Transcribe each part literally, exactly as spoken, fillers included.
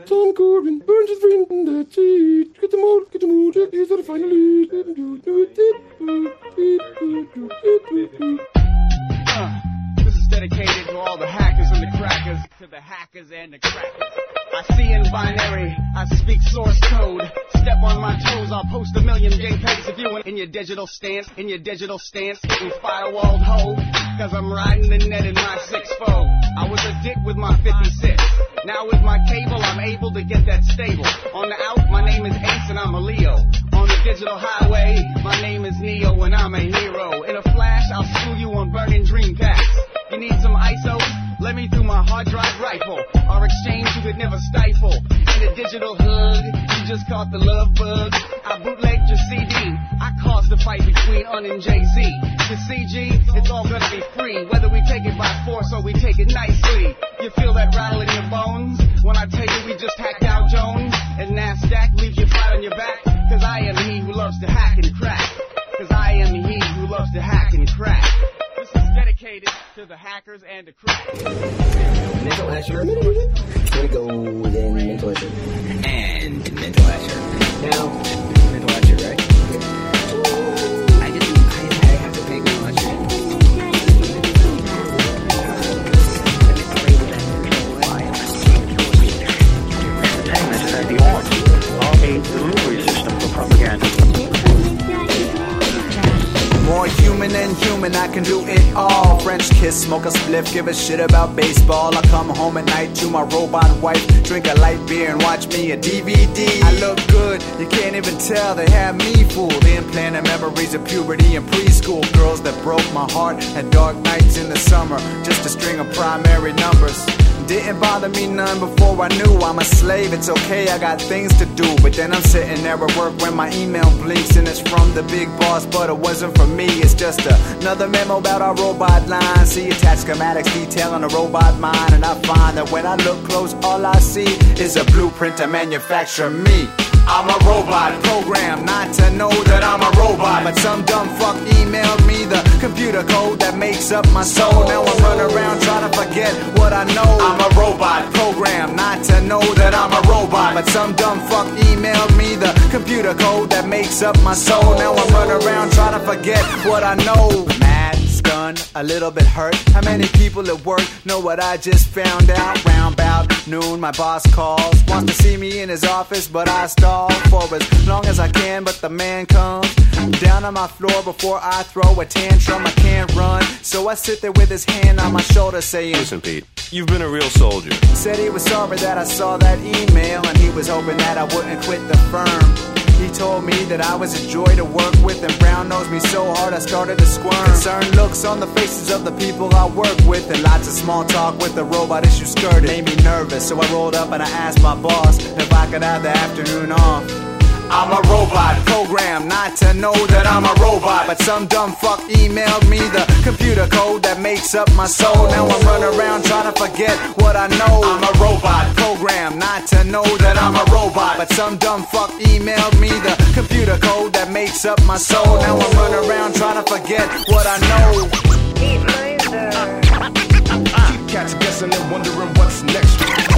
Tom Corbin burns his friend in that seat. Get them all, get them all, Jack is the finalist. Uh, this is dedicated to all the hackers and the crackers, to the hackers and the crackers. I see in binary, I speak source code. Step on my toes, I'll post a million JPEGs of you in your digital stance, in your digital stance, getting firewalled ho. Cause I'm riding the net in my six four. I was a dick with my fifty-six. Now with my cable, I'm able to get that stable. On the out, my name is Ace and I'm a Leo. On the digital highway, my name is Neo and I'm a hero. In a flash, I'll screw you on burning Dreamcast. You need some I S Os? Let me through my hard drive rifle. Our exchange you could never stifle. In a digital hood, you just caught the love bug. I bootlegged your C D. I caused the fight between Un and Jay-Z. To C G, it's all gonna be free. Whether we take it by force or we take it nicely. You feel that rattle in your bones? When I tell you we just hacked Dow Jones. And NASDAQ leaves you flat on your back. Cause I am he who loves to hack and crack. Cause I am he who loves to hack and crack. This is dedicated to the hackers and the crackers. Mental Asher. Here we go, then Mental Asher. And Mental Asher. Now, Mental Asher, right? I just, I, I have to pick Mental Asher. Entertainment and the arts are a delivery system for propaganda. More human than human, I can do it all. French kiss, smoke a spliff, give a shit about baseball. I come home at night to my robot wife, drink a light beer and watch me a D V D. I look good, you can't even tell, they have me fooled. Implanted memories of puberty and preschool. Girls that broke my heart and dark nights in the summer. Just a string of primary numbers. Didn't bother me none before I knew I'm a slave. It's okay, I got things to do. But then I'm sitting there at work when my email blinks and it's from the big boss, but it wasn't from me. It's just another memo about our robot line. See attached schematics detailing a robot mind, and I find that when I look close, all I see is a blueprint to manufacture me. I'm a robot, programmed not to know that I'm a robot. But some dumb fuck emailed me the computer code that makes up my soul. Now I'm running around trying to forget what I know. I'm a robot, programmed not to know that I'm a robot. But some dumb fuck emailed me the computer code that makes up my soul. Now I'm running around trying to forget what I know. Mad, stunned, a little bit hurt. How many people at work know what I just found out? Round about noon, my boss calls, wants to see me in his office, but I stall for as long as I can. But the man comes down on my floor before I throw a tantrum. I can't run, so I sit there with his hand on my shoulder saying, listen, Pete, you've been a real soldier. Said he was sorry that I saw that email, and he was hoping that I wouldn't quit the firm. He told me that I was a joy to work with, and brown nosed me so hard I started to squirm. Concerned looks on the faces of the people I work with, and lots of small talk with the robot issue skirted. Made me nervous, so I rolled up and I asked my boss if I could have the afternoon off. I'm a robot, programmed not to know that I'm a robot. But some dumb fuck emailed me the computer code that makes up my soul. Now I'm running around trying to forget what I know. I'm a robot, programmed not to know that I'm a robot. But some dumb fuck emailed me the computer code that makes up my soul. Now I'm running around trying to forget what I know. Keep cats guessing and wondering what's next.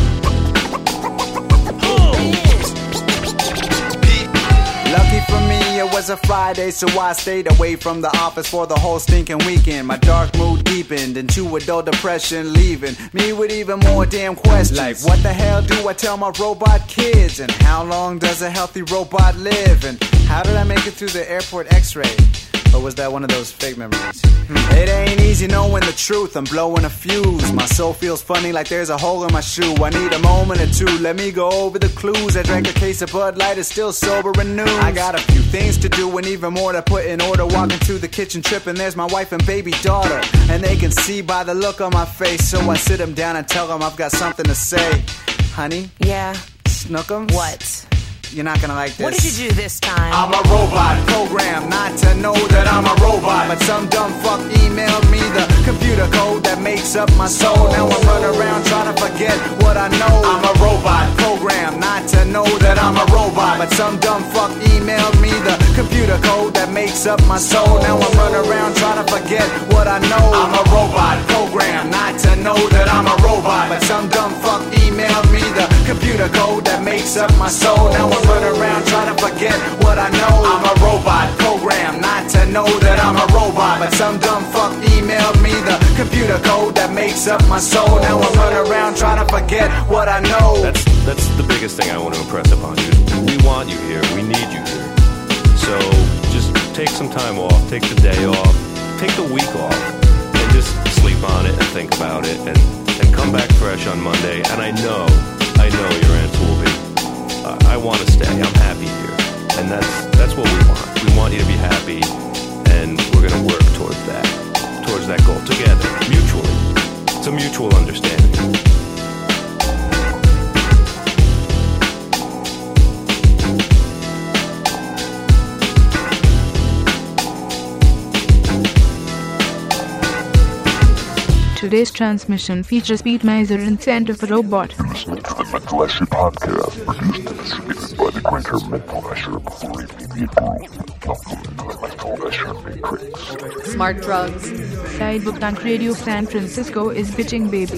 Lucky for me, it was a Friday, so I stayed away from the office for the whole stinking weekend. My dark mood deepened into adult depression, leaving me with even more damn questions. Like, what the hell do I tell my robot kids? And how long does a healthy robot live? And how did I make it through the airport x-ray? Or was that one of those fake memories? Hmm. It ain't easy knowing the truth, I'm blowing a fuse. My soul feels funny like there's a hole in my shoe. I need a moment or two, let me go over the clues. I drank a case of Bud Light, it's still sober and new. I got a few things to do and even more to put in order. Walking through the kitchen tripping, there's my wife and baby daughter. And they can see by the look on my face, so I sit them down and tell them I've got something to say. Honey? Yeah? Snookums? What? You're not gonna like this. What did you do this time? I'm a robot, programmed not to know that I'm a robot. But some dumb fuck emailed me the computer code that makes up my soul. Now I'm running around trying to forget what I know. I'm a robot, programmed not to know that I'm a robot. But some dumb fuck emailed me the computer code that makes up my soul. Now I'm running around trying to forget what I know. I'm a robot, programmed not to know that I'm a robot. But some dumb fuck emailed me the computer computer code that makes up my soul. Now I run around trying to forget what I know. I'm a robot programmed not to know that I'm a robot, but some dumb fuck emailed me the computer code that makes up my soul. Now I run around trying to forget what I know. That's that's the biggest thing I want to impress upon you. We want you here. We need you here. So just take some time off. Take the day off. Take the week off. And just sleep on it and think about it. And, and come back fresh on Monday. And I know, I know your answer will be, uh, I want to stay. I'm happy here. And that's that's what we want. We want you to be happy. And we're going to work towards that. Towards that goal together. Mutually. It's a mutual understanding. Today's transmission features Beat Miser and Scent of a Robot. Listening to the Mental Asher podcast, produced and distributed by the greater Mental Asher before immediate growth. Welcome to the Mental Asher Matrix. Smart drugs. Sidebook Tank Radio San Francisco is bitching baby.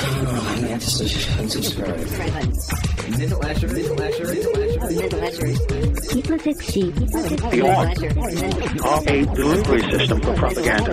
Mental Asher, Mental Asher, Mental Asher, Mental Asher. People sexy. Beyond a delivery system for propaganda.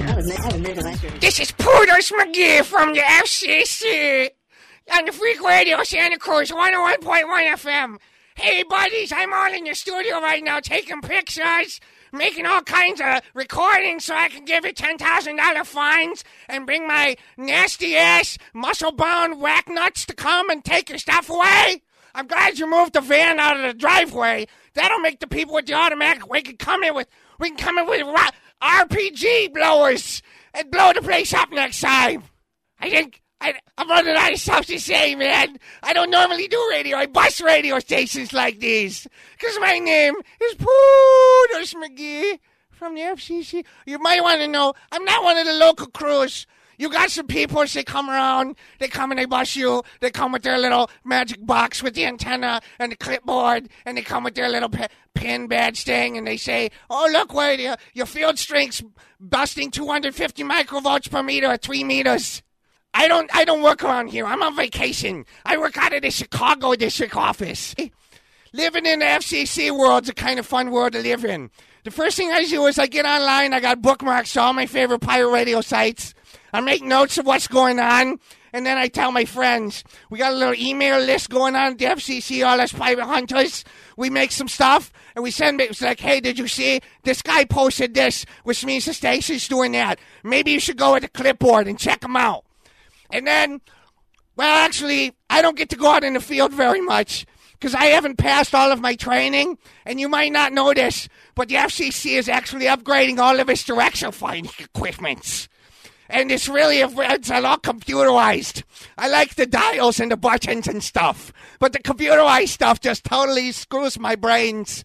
This is Poodles McGee from the F C C on the Freak Radio Santa Cruz one oh one point one F M. Hey, buddies, I'm all in the studio right now taking pictures, making all kinds of recordings so I can give you ten thousand dollars fines and bring my nasty-ass, muscle-bound whack nuts to come and take your stuff away. I'm glad you moved the van out of the driveway. That'll make the people with the automatic, we can come in with, we can come in with R P G blowers and blow the place up next time. I think I, I'm running out of stuff to say, man. I don't normally do radio. I bust radio stations like these. Because my name is Poodles McGee from the F C C. You might want to know, I'm not one of the local crews. You got some people, they come around, they come and they bust you. They come with their little magic box with the antenna and the clipboard, and they come with their little pe- pin badge thing, and they say, oh, look, wait, your, your field strength's busting two hundred fifty microvolts per meter at three meters. I don't I don't work around here. I'm on vacation. I work out of the Chicago district office. Living in the F C C world's a kind of fun world to live in. The first thing I do is I get online. I got bookmarks to all my favorite pirate radio sites. I make notes of what's going on, and then I tell my friends. We got a little email list going on at the F C C, all us pirate hunters. We make some stuff, and we send it. It's like, hey, did you see? This guy posted this, which means the station's doing that. Maybe you should go with the clipboard and check them out. And then, well, actually, I don't get to go out in the field very much because I haven't passed all of my training, and you might not know this, but the F C C is actually upgrading all of its direction finding equipment. And it's really, it's a lot computerized. I like the dials and the buttons and stuff, but the computerized stuff just totally screws my brains.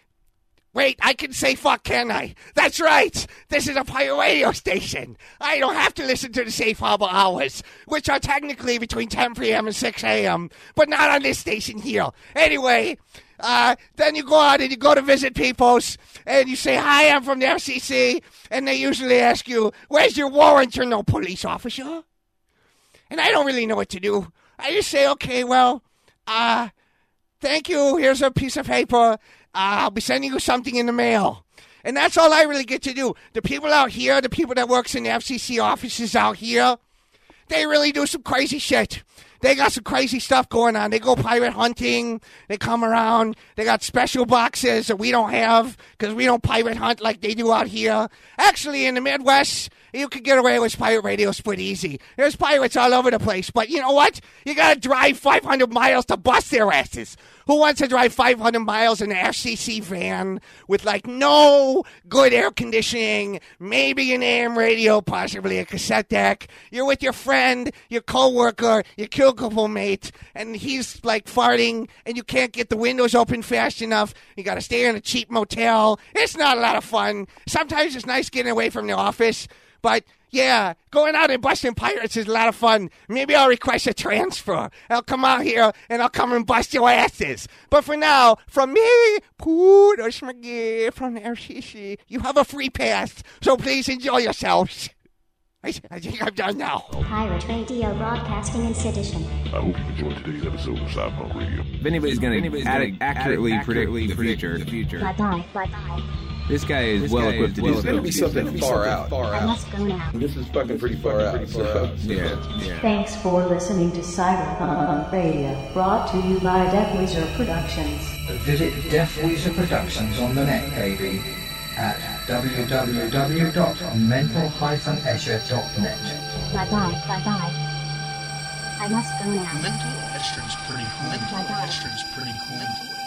Wait, I can say fuck, can I? That's right. This is a pirate radio station. I don't have to listen to the safe harbor hours, which are technically between ten p.m. and six a.m., but not on this station here. Anyway, uh, then you go out and you go to visit people's, and you say, hi, I'm from the F C C, and they usually ask you, where's your warrant? You're no police officer. And I don't really know what to do. I just say, okay, well, uh, thank you. Here's a piece of paper. Uh, I'll be sending you something in the mail. And that's all I really get to do. The people out here, the people that works in the F C C offices out here, they really do some crazy shit. They got some crazy stuff going on. They go pirate hunting. They come around. They got special boxes that we don't have because we don't pirate hunt like they do out here. Actually, in the Midwest, you can get away with pirate radio pretty easy. There's pirates all over the place. But you know what? You got to drive five hundred miles to bust their asses. Who wants to drive five hundred miles in an F C C van with, like, no good air conditioning, maybe an A M radio, possibly a cassette deck? You're with your friend, your coworker, your cubicle mate, and he's, like, farting, and you can't get the windows open fast enough. You got to stay in a cheap motel. It's not a lot of fun. Sometimes it's nice getting away from the office, but yeah, going out and busting pirates is a lot of fun. Maybe I'll request a transfer. I'll come out here and I'll come and bust your asses. But for now, from me, Poodles McGee from the F C C, you have a free pass. So please enjoy yourselves. I, I think I'm done now. Pirate Radio Broadcasting in Sedition. I hope you enjoyed today's episode of Cyberpunk Radio. If anybody's going to accurately predict the future, the future. Bye-bye, bye-bye. This guy is well equipped to do so. It's going to be something far out. I must go now. This is fucking pretty far out. So. Yeah, yeah. Thanks for listening to Cyberpunk Radio, brought to you by Death Weezer Productions. Visit Death Weezer Productions on the net, baby, at w w w dot mental dash escher dot net. Bye-bye, bye-bye. I must go now. Mental Escher's pretty cool. Mental Escher's pretty cool.